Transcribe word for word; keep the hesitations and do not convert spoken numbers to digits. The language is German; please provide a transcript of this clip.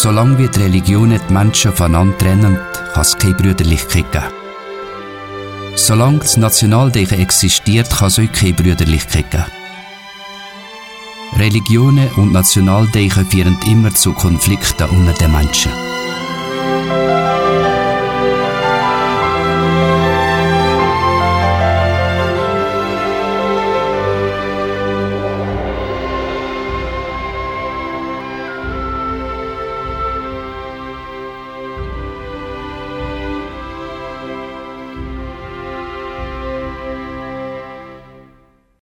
Solange wie die Religionen die Menschen voneinander trennen, kann es keine Brüderlichkeit geben. Solange das Nationaldenken existiert, kann es auch keine Brüderlichkeit geben. Religionen und Nationaldenken führen immer zu Konflikten unter den Menschen.